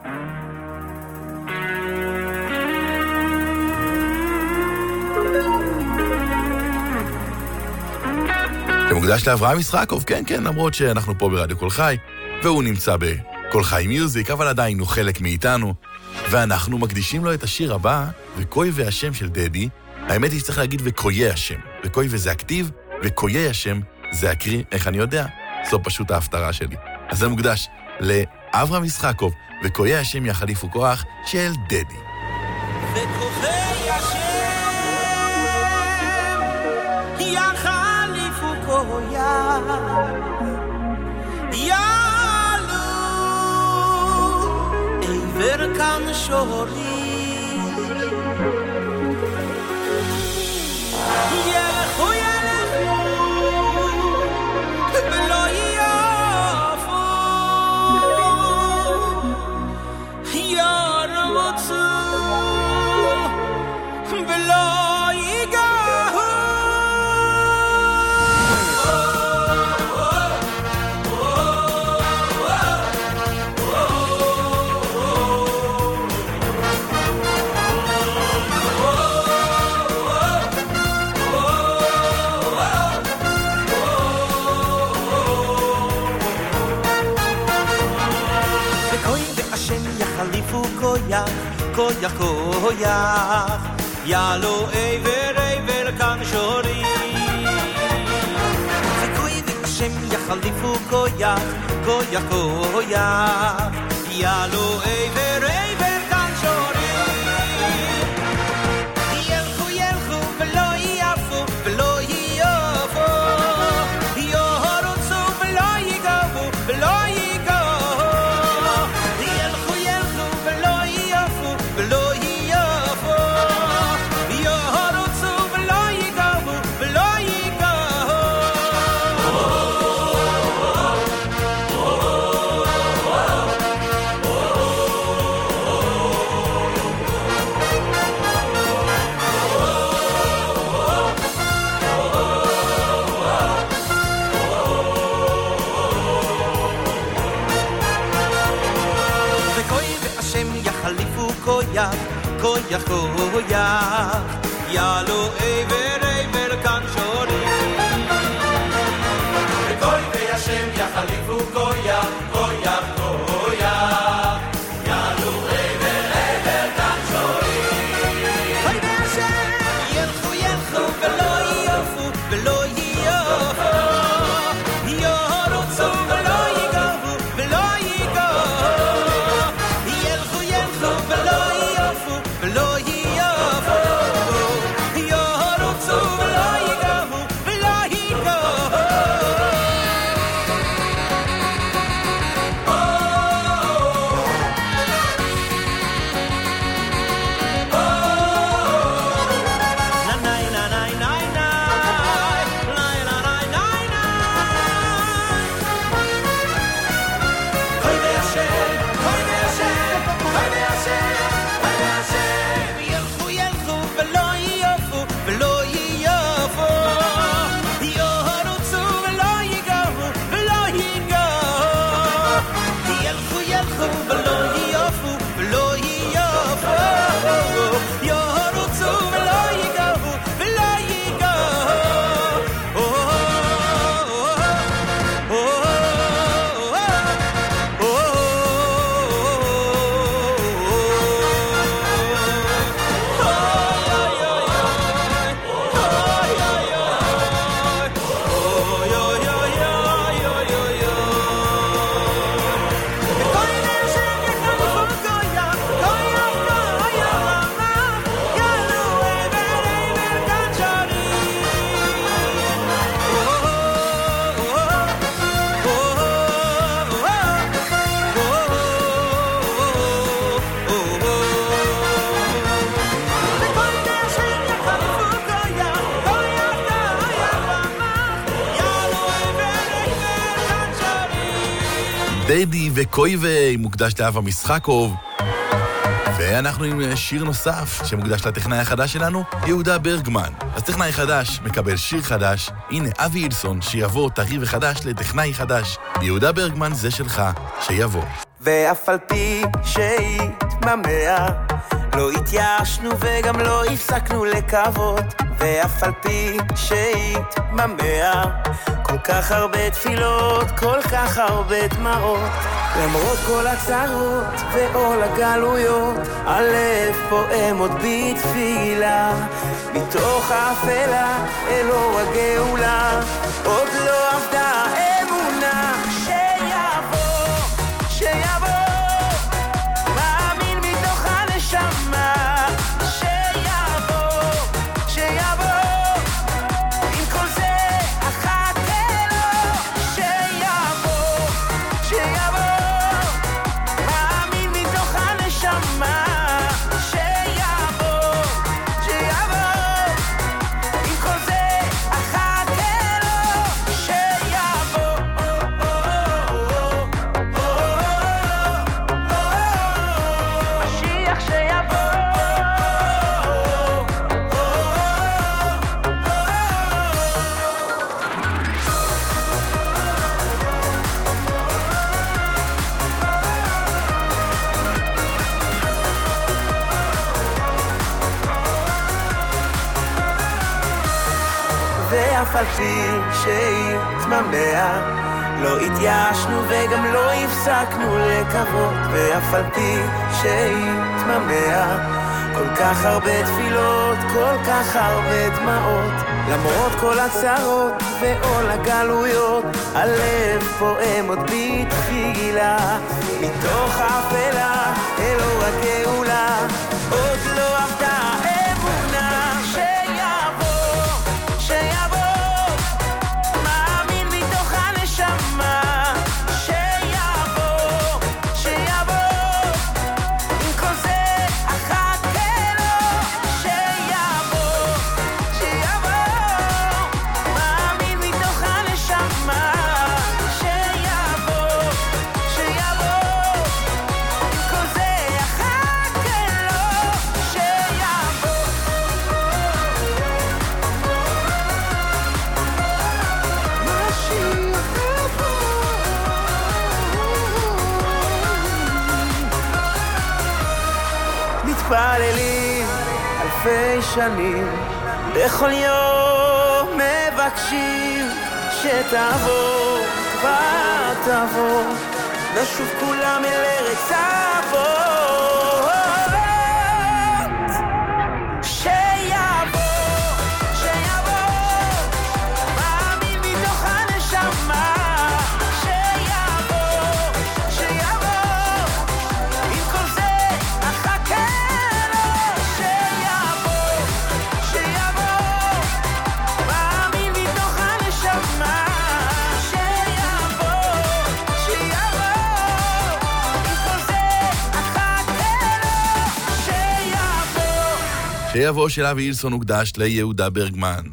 שמוקדש לאברהם ישחקוב, כן, כן, למרות שאנחנו פה ברדיו כל חי, והוא נמצא בכל חי מיוזיק, אבל עדיין הוא חלק מאיתנו, ואנחנו מקדישים לו את השיר הבא, וקוי והשם של דדי. האמת היא שצריך להגיד וקויי השם, וקוי וזה הכתיב, וקויי השם זה הקריא, איך אני יודע? זו פשוט ההפטרה שלי. אז זה מוקדש לאברהם ישחקוב, וקויי השם יחליפו כוח של דדי. וכוחי השם יחליפו כוח, יעלו עבר כאן שורי, ילכו ילכו ולא יעפו, ירבצו ולא ייגעו. koyach, koyach, koyach, yalo ever ever kan shori. V'koy v'Hashem yachalifu koyach, koyach, koyach, yalo ever ever kan shori. Yelchu yelchu v'lo yafu, v'lo yafu, yorotzu v'lo yigavu, v'lo koyach, koyach, yalo ever ever kan shori. Koy ve'Hashem yachalifu koyach, koyach, koyach, yalo ever ever kan shori. Koy ve'Hashem yelchu yelchu v'lo yafu, v'lo yafu, yorotzu v'lo yigavu, v'lo yigavu, yelchu yelchu v'lo ולא יעפו, יעפו, דדי וקויבי, מוקדש לאב המשחקוב. ואנחנו עם שיר נוסף שמוקדש לטכנאי החדש שלנו, יהודה ברגמן. אז טכנאי חדש מקבל שיר חדש. הנה אבי אילסון שיבוא טרי וחדש לטכנאי חדש. יהודה ברגמן זה שלך, שיבוא. ואף על פי שהתממע, לא התייאשנו וגם לא הפסקנו לקוות. ואף על פי שהתממע, כל כך הרבה תפילות, כל כך הרבה דמעות. למרות כל הצרות ועול הגלויות, הלב פועם עוד בתפילה. מתוך האפלה אלוה הגאולה, עוד לא עבדה אמונה. שיבוא, שיבוא, מאמין מתוך הנשמה. שיבוא, שיבוא, עם כל זה אחכה לו. שיבוא, שיבוא, מאמין מתוך הנשמה. שיבוא, שיבוא, עם כל זה אחכה לו. שיבוא, משיח שיבוא. ואף על פי שהתממע, לא התייאשנו וגם לא הפסקנו לקוות. ואף על פי שהתממע, כל כך הרבה תפילות, כל כך הרבה דמעות. למרות כל הצרות ועול הגלויות, הלב פועם עוד בתפילה. מתוך האפלה אלוה הגאולה, עוד לא עבדה אמונה. שיבוא, שיבוא, מאמין מתוך הנשמה. שיבוא, שיבוא, עם כל זה אחכה לו. שיבוא, שיבוא, מאמין מתוך הנשמה. שיבוא, שיבוא, עם כל זה אחכה לו. שיבוא. מתפללים אלפי שנים, בכל יום מבקשים שתבוא, כבר תבוא, נשוב כולם אל ארץ אבות. שיבוא, שיבוא, מאמין מתוך הנשמה. שיבוא, שיבוא, עם כל זה אחכה לו. שיבוא, שיבוא, מאמין מתוך הנשמה. שיבוא, שיבוא, עם כל זה אחכה לו. שיבוא. שיבוא של אבי אילסון הוקדש ליהודה ברגמן.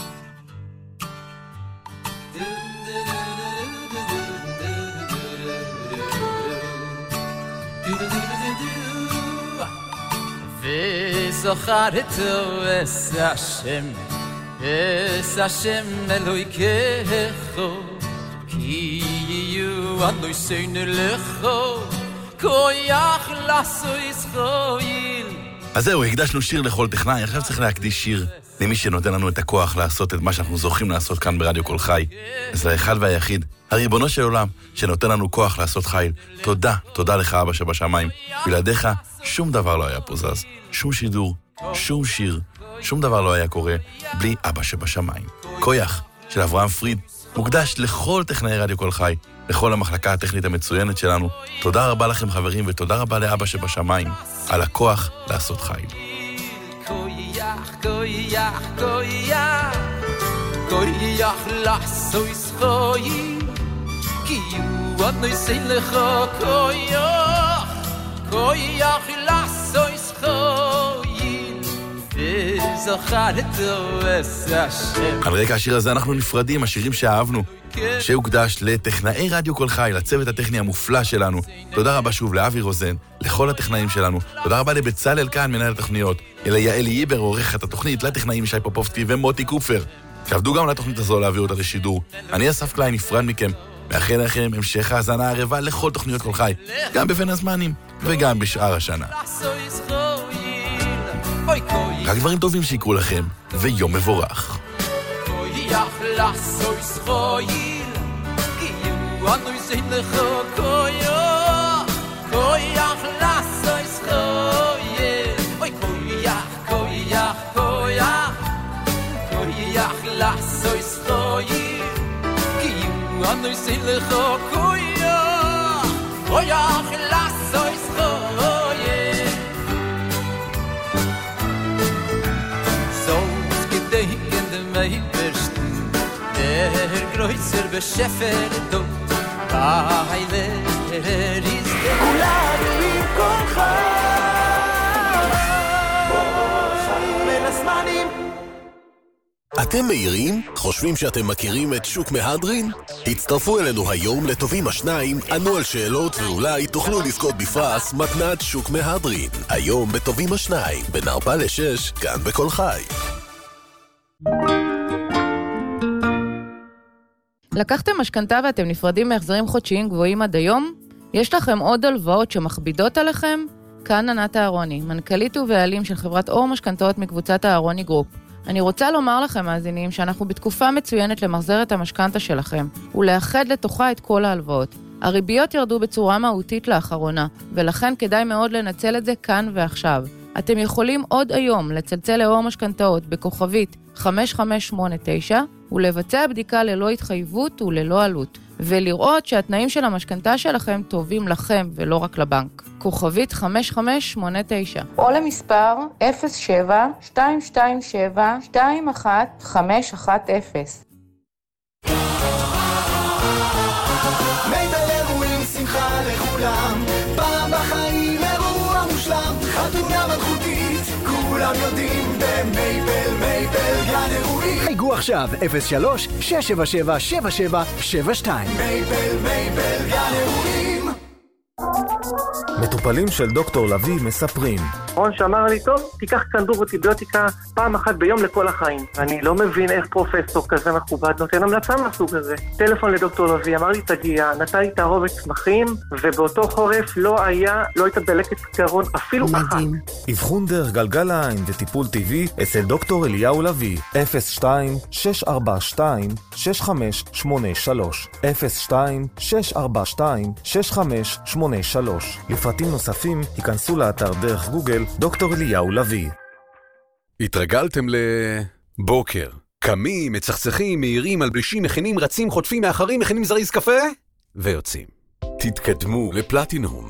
וזכרתו אס השם, אס השם אלוהיכךו, כי יהיו אדוני סיינו לכו, כוח לעשו ישחויל. אז זהו, הקדשנו שיר לכל טכנאי, עכשיו צריך להקדיש שיר למי שנותן לנו את הכוח לעשות את מה שאנחנו זוכים לעשות כאן ברדיו כל חי. אז לאחד והיחיד, הריבונו של עולם, שנותן לנו כוח לעשות חיל. תודה, תודה לך אבא שבשמיים. בלעדיך שום דבר לא היה פה זז, שום שידור, שום שיר, שום דבר לא היה קורה בלי אבא שבשמיים. כוח של אברהם פריד מוקדש לכל טכנאי רדיו כל חי, לכל המחלקה הטכנית המצוינת שלנו. תודה רבה לכם חברים, ותודה רבה לאבא שבשמיים על הכוח לעשות חיל. koyach koyach koyach koyach lachsois khoy ki u ad noy selkho koyach koyach lachsois khoy על רקע השיר הזה אנחנו נפרדים, השירים שאהבנו, שהוקדש לטכנאי רדיו כל חי, לצוות הטכני המופלא שלנו. תודה רבה שוב לאבי רוזן, לכל הטכנאים שלנו. תודה רבה לבצלאל כאן, מנהל התוכניות, ליעל ייבר, עורכת התוכנית, לטכנאים ישי פופובסקי ומוטי קופר, שעבדו גם לתוכנית הזו להעביר אותה לשידור. אני אסף קליין, נפרד מכם, מאחל לכם המשך האזנה ערבה לכל תוכניות כל חי, גם בבין הזמנים וגם בשאר השנה. רק דברים טובים שיקרו לכם, ויום מבורך. Koyach lasoy schoyil Kiyu anoy zeynlecho koyach Koyach lasoy schoyil Oy koyach, koyach, koyach Koyach lasoy schoyil Kiyu anoy zeynlecho koyach Koyach lasoy schoyil Zo's gedenken de mei Der größer beschäfer du Heile er ist der כולנו עם כל חיים בין הזמנים. אתם מהירים? חושבים שאתם מכירים את שוק מהדרין? הצטרפו אלינו היום לטובים השניים, ענו על שאלות ואולי תוכלו לזכות בפרס מתנת שוק מהדרין. היום בטובים השניים, בין ארבע לשש, כאן בכל חי. לקחתם משכנתה ואתם נפרדים מהחזרים חודשיים גבוהים עד היום? יש לכם עוד הלוואות שמכבידות עליכם? כאן ענת אהרוני, מנכ"לית ובעלים של חברת אור משכנתאות מקבוצת אהרוני גרופ. אני רוצה לומר לכם, מאזינים, שאנחנו בתקופה מצוינת למחזר את המשכנתה שלכם, ולאחד לתוכה את כל ההלוואות. הריביות ירדו בצורה מהותית לאחרונה, ולכן כדאי מאוד לנצל את זה כאן ועכשיו. אתם יכולים עוד היום לצלצל לאור משכנתאות בכוכבית חמש חמש שמונה תשע, ולבצע בדיקה ללא התחייבות וללא עלות, ולראות שהתנאים של המשכנתה שלכם טובים לכם ולא רק לבנק. כוכבית חמש חמש שמונה תשע. או למספר אפס שבע שתיים שתיים שבע שתיים אחת חמש אחת אפס. מייבל אירועים שמחה לכולם, פעם בחיים אירוע מושלם, חתונה מלכותית, כולם יודעים במייבל, מייבל גן אירועים. חייגו עכשיו אפס שלוש שש שבע שבע שבע שבע שבע שתיים. מייבל, מייבל גן אירועים. מטופלים של דוקטור לוי מספרים. רון שאמר לי, טוב, תיקח כדור אנטיביוטיקה פעם אחת ביום לכל החיים. אני לא מבין איך פרופסור כזה מכובד נותן המלצה מהסוג הזה. טלפון לדוקטור לוי, אמר לי, תגיע, נתן לי תערובת צמחים, ובאותו חורף לא היה, לא הייתה דלקת קרון אפילו אחת. אבחון דרך גלגל העין וטיפול טבעי אצל דוקטור אליהו לוי. אפס שתיים שש ארבע שתיים שש חמש שמונה שלוש אפס שתיים שש ארבע שתיים שש חמש שמונה שלוש. לפרטים נוספים היכנסו לאתר דרך גוגל דוקטור אליהו לוי. התרגלתם לבוקר. קמים, מצחצחים, מהירים, מלבשים, מכינים, רצים, חוטפים, מאחרים, מכינים זריז קפה ויוצאים. תתקדמו לפלטינום.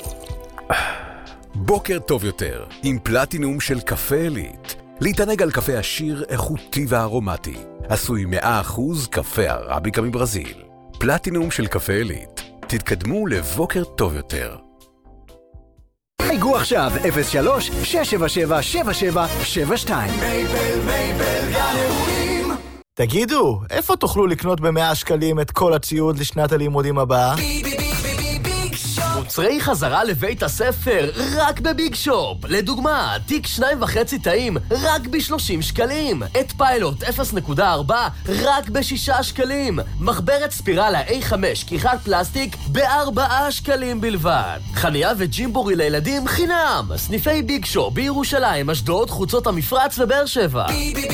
בוקר טוב יותר עם פלטינום של קפה אליט. להתענג על קפה עשיר, איכותי וארומטי. עשוי מאה אחוז קפה ערביקה מברזיל. פלטינום של קפה אליט. תתקדמו לבוקר טוב יותר. חייגו עכשיו אפס שלוש שש שבע שבע שבע שבע שבע שתיים. מייבל, מייבל גן אירועים. תגידו, איפה תוכלו לקנות במאה שקלים את כל הציוד לשנת הלימודים הבאה? מוצרי חזרה לבית הספר, רק בביג שופ. לדוגמה, תיק שניים וחצי תאים, רק ב-שלושים שקלים. את פיילוט אפס נקודה ארבע, רק ב-שישה שקלים. מחברת ספירלה איי חמש, כיכת פלסטיק, ב-ארבעה שקלים בלבד. חניה וג'ימבורי לילדים חינם. סניפי ביג שופ בירושלים, אשדוד, חוצות המפרץ ובאר שבע.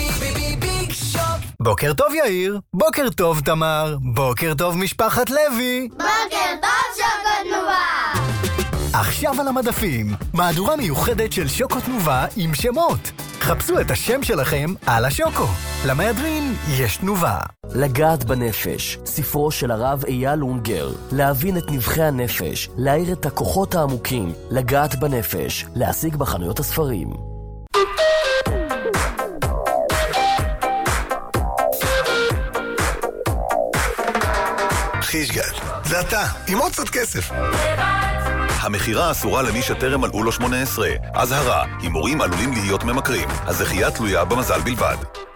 בוקר טוב יאיר, בוקר טוב תמר, בוקר טוב משפחת לוי. בוקר טוב שוקו תנובה. עכשיו על המדפים, מהדורה מיוחדת של שוקו תנובה עם שמות. חפשו את השם שלכם על השוקו. למהדרין יש תנובה. לגעת בנפש, ספרו של הרב אייל אונגר. להבין את נבחי הנפש, להאיר את הכוחות העמוקים. לגעת בנפש, להשיג בחנויות הספרים. חישגל, זה אתה, עם עוד קצת כסף. המחירה אסורה למי שטרם מלאו לו שמונה עשרה. אזהרה, הימורים עלולים להיות ממכרים. הזכייה תלויה במזל בלבד.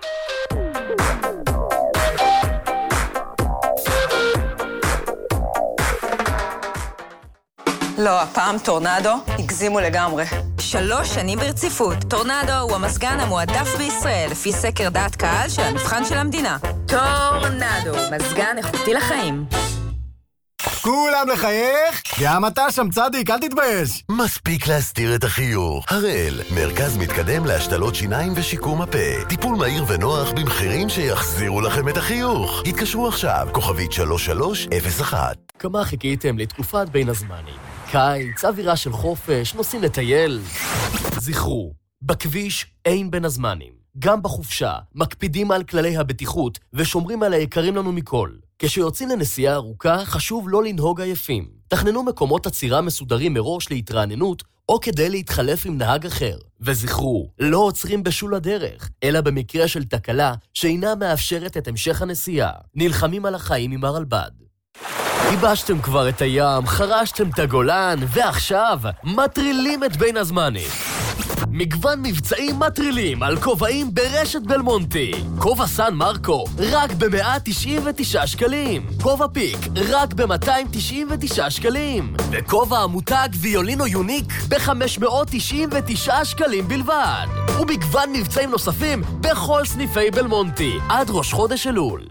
לא, הפעם טורנדו הגזימו לגמרי. שלוש שנים ברציפות. טורנדו הוא המזגן המועדף בישראל, לפי סקר דעת קהל של המבחן של המדינה. טורנדו, מזגן איכותי לחיים. כולם לחייך? גם אתה שם צדיק, אל תתבייש. מספיק להסתיר את החיוך. הראל, מרכז מתקדם להשתלות שיניים ושיקום הפה. טיפול מהיר ונוח במחירים שיחזירו לכם את החיוך. התקשרו עכשיו, כוכבית שלוש שלוש אפס אחת. כמה חיכיתם לתקופת בין הזמנים? קיץ, אווירה של חופש, נוסעים לטייל. זכרו, בכביש אין בין הזמנים. גם בחופשה, מקפידים על כללי הבטיחות ושומרים על היקרים לנו מכל. כשיוצאים לנסיעה ארוכה, חשוב לא לנהוג עייפים. תכננו מקומות עצירה מסודרים מראש להתרעננות, או כדי להתחלף עם נהג אחר. וזכרו, לא עוצרים בשול הדרך, אלא במקרה של תקלה שאינה מאפשרת את המשך הנסיעה. נלחמים על החיים עם הרלב"ד. ייבשתם כבר את הים, חרשתם את הגולן, ועכשיו מטרילים את בין הזמנים. מגוון מבצעים מטרילים על כובעים ברשת בלמונטי. כובע סן מרקו, רק ב-מאה תשעים ותשעה שקלים. כובע פיק, רק ב-מאתיים תשעים ותשעה שקלים. וכובע המותג ויולינו יוניק, ב-חמש מאות תשעים ותשעה שקלים בלבד. ומגוון מבצעים נוספים בכל סניפי בלמונטי, עד ראש חודש אלול.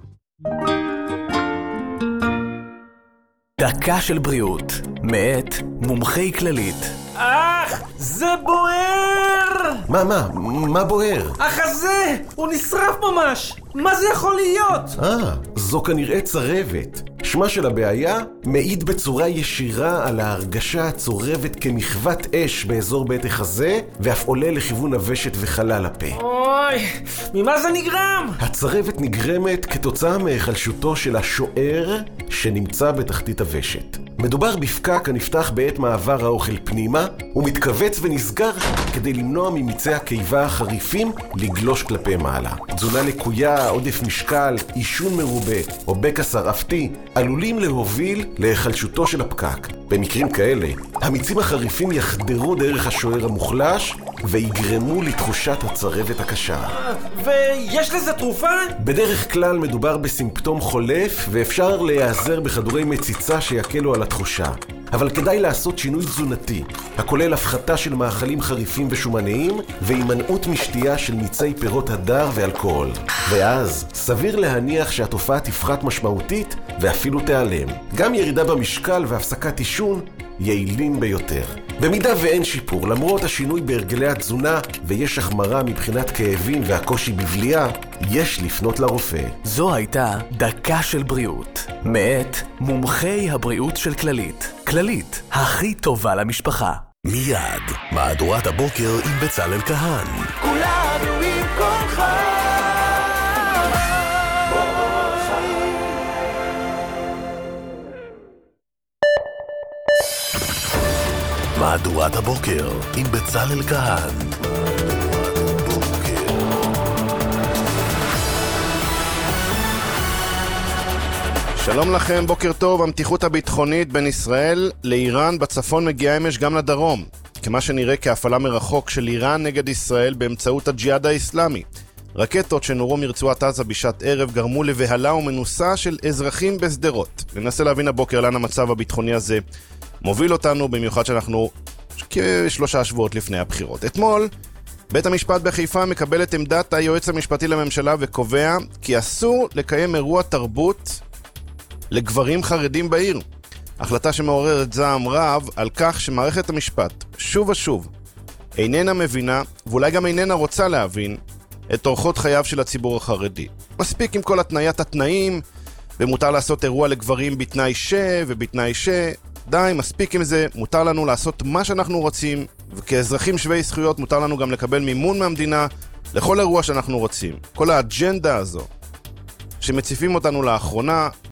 דקה של בריאות, מאת מומחי כללית. אך, זה בוער! מה, מה? מה בוער? החזה! הוא נשרף ממש! מה זה יכול להיות? אה, זו כנראה צרבת. שמה של הבעיה מעיד בצורה ישירה על ההרגשה הצורבת כמחוות אש באזור בית החזה, ואף עולה לכיוון הוושט וחלל הפה. אוי, ממה זה נגרם? הצרבת נגרמת כתוצאה מהיחלשותו של השוער שנמצא בתחתית הוושט. מדובר בפקק הנפתח בעת מעבר האוכל פנימה, ומתכווץ ונסגר כדי למנוע ממיצי הקיבה החריפים לגלוש כלפי מעלה. תזונה לקויה, עודף משקל, עישון מרובה או בקע שרעפתי עלולים להוביל להיחלשותו של הפקק. במקרים כאלה, המיצים החריפים יחדרו דרך השוער המוחלש ויגרמו לתחושת הצרבת הקשה. ויש לזה תרופה? בדרך כלל מדובר בסימפטום חולף, ואפשר להיעזר בכדורי מציצה שיקלו על התחושה. אבל כדאי לעשות שינוי תזונתי, הכולל הפחתה של מאכלים חריפים ושומניים, והימנעות משתייה של מיצי פירות הדר ואלכוהול. ואז, סביר להניח שהתופעה תפחת משמעותית ואפילו תיעלם. גם ירידה במשקל והפסקת עישון יעילים ביותר. במידה ואין שיפור, למרות השינוי בהרגלי התזונה ויש החמרה מבחינת כאבים והקושי בבליעה, יש לפנות לרופא. זו הייתה דקה של בריאות, מאת מומחי הבריאות של כללית. כללית, הכי טובה למשפחה. מיד, מהדורת הבוקר עם בצלאל כהן. כולנו עם כולך. מהדורת הבוקר עם בצלאל כהן. שלום לכם, בוקר טוב. המתיחות הביטחונית בין ישראל לאיראן בצפון מגיעה אמש גם לדרום, כמה שנראה כהפעלה מרחוק של איראן נגד ישראל באמצעות הג'יהאד האסלאמי. רקטות שנורו מרצועת עזה בשעת ערב גרמו לבהלה ומנוסה של אזרחים בסדרות. ננסה להבין הבוקר לאן המצב הביטחוני הזה מוביל אותנו, במיוחד שאנחנו כשלושה שבועות לפני הבחירות. אתמול בית המשפט בחיפה מקבל את עמדת היועץ המשפטי לממשלה וקובע כי אסור לקיים אירוע תרבות לגברים חרדים בעיר. החלטה שמעוררת זעם רב על כך שמערכת המשפט שוב ושוב איננה מבינה, ואולי גם איננה רוצה להבין, את אורחות חייו של הציבור החרדי. מספיק עם כל התניית התנאים, ומותר לעשות אירוע לגברים בתנאי ש ובתנאי ש. די, מספיק עם זה, מותר לנו לעשות מה שאנחנו רוצים, וכאזרחים שווי זכויות מותר לנו גם לקבל מימון מהמדינה לכל אירוע שאנחנו רוצים. כל האג'נדה הזו שמציפים אותנו לאחרונה